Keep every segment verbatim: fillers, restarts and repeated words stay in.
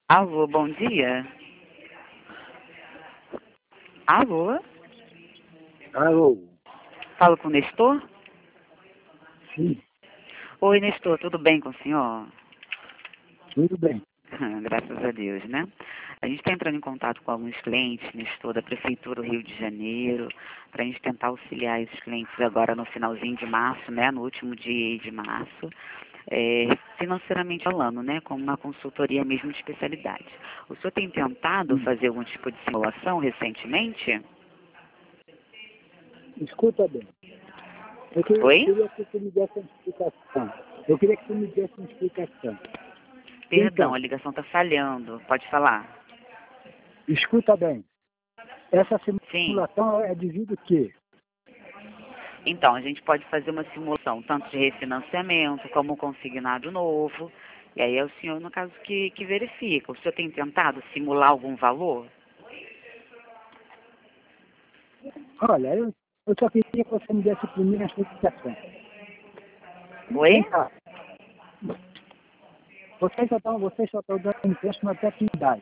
Alô, bom dia. Alô? Alô? Falo com o Nestor? Sim, Oi, Nestor, tudo bem com o senhor? tudo bem. Graças a Deus, né? A gente está entrando em contato com alguns clientes, Nestor, da Prefeitura do Rio de Janeiro, para a gente tentar auxiliar esses clientes agora no finalzinho de março, né? No último dia de março. É, financeiramente falando, né, como uma consultoria mesmo de especialidade. O senhor tem tentado Hum. fazer algum tipo de simulação recentemente? Escuta bem. Eu que- Oi? queria que você me desse uma explicação. Eu queria que você me desse uma explicação. Perdão, Então, a ligação está falhando. Pode falar? escuta bem. Essa Sim. simulação é devido o quê? Então, a gente pode fazer uma simulação tanto de refinanciamento como consignado novo. E aí é o senhor, no caso, que, que verifica. O senhor tem tentado simular algum valor? Olha, eu, eu só queria que você me desse primeiro a explicação. Oi? Vem cá. Vocês só estão, vocês só estão dando empréstimo até que idade?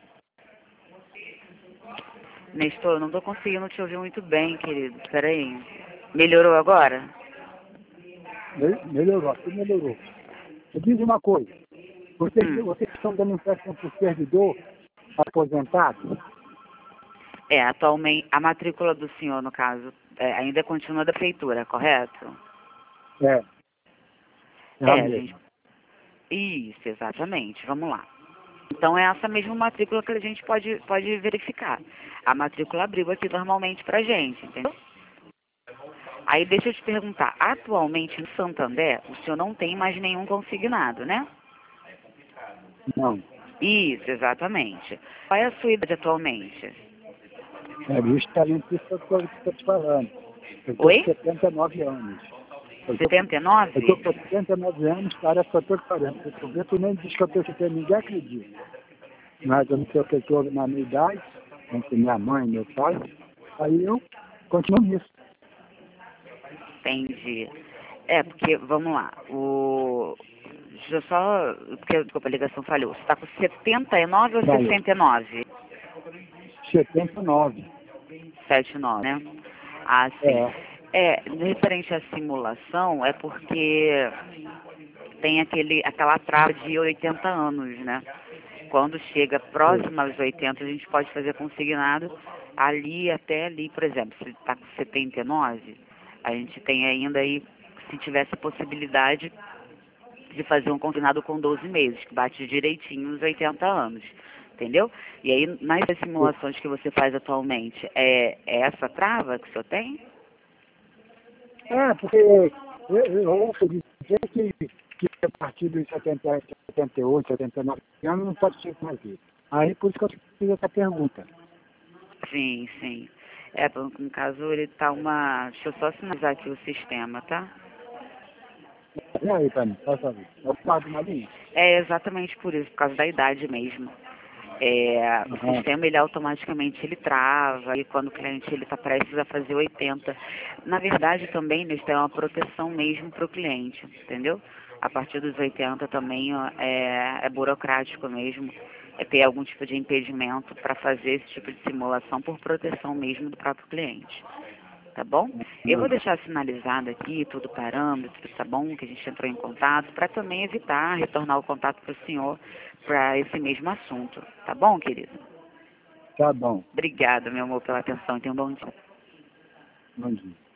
Nestor, eu não estou conseguindo te ouvir muito bem, querido. Espera aí. Melhorou agora? Me- Melhorou, tudo melhorou. Me diz uma coisa. Vocês, Hum. vocês estão dando empréstimo para o servidor aposentado? É, atualmente, a matrícula do senhor, no caso, é, ainda continua da prefeitura, correto? É, é a É, a gente... mesma. Isso, exatamente. Vamos lá. Então, é essa mesma matrícula que a gente pode, pode verificar. A matrícula abriu aqui normalmente pra gente, entendeu? Aí, deixa eu te perguntar. Atualmente, no Santander, o senhor não tem mais nenhum consignado, né? Não. Isso, exatamente. Qual é a sua idade atualmente? É justamente isso que eu estou te falando. Eu estou com Oi? setenta e nove anos. Eu estou setenta e eu tô nove? com setenta e nove anos, parece que eu estou quarenta. Se tu vê, tu nem diz que eu estou setenta, ninguém acredita. Mas eu não sei o que eu estou na minha idade, entre minha mãe e meu pai. Aí eu continuo nisso. Entendi. É, porque, vamos lá, o... Deixa eu só... Porque, desculpa, a ligação falhou. Você está com setenta e nove ou Valeu. sessenta e nove? setenta e nove. setenta e nove, né? Ah, sim. É, É, referente à simulação, é porque tem aquele, aquela trava de oitenta anos, né? Quando chega sei. próximo aos oitenta, a gente pode fazer consignado ali até ali, por exemplo, se está com setenta e nove, a gente tem ainda aí, se tivesse possibilidade de fazer um consignado com doze meses, que bate direitinho os oitenta anos, entendeu? E aí, nas simulações que você faz atualmente, é, é essa trava que o senhor tem? É, porque eu, eu ouço dizer que, que a partir dos setenta, setenta e oito, setenta e nove anos não pode ser mais isso. Aí por isso que eu fiz essa pergunta. Sim, sim. É, no caso, ele tá uma... Deixa eu só sinalizar aqui o sistema, tá? E aí, pra mim, por favor. É o quadro Marinho? É exatamente por isso, por causa da idade mesmo. É, o Aham. sistema, ele automaticamente ele trava, e quando o cliente ele está prestes a fazer oitenta. Na verdade, também, isso é uma proteção mesmo para o cliente, entendeu? A partir dos oitenta também ó, é, é burocrático mesmo, é ter algum tipo de impedimento para fazer esse tipo de simulação por proteção mesmo do próprio cliente. Tá bom? Eu vou Aham. deixar sinalizado aqui tudo parâmetros, tá bom? Que a gente entrou em contato, para também evitar retornar o contato para o senhor para esse mesmo assunto. Tá bom, querido? Tá bom. Obrigada, meu amor, pela atenção. Tenha um bom dia. Bom dia.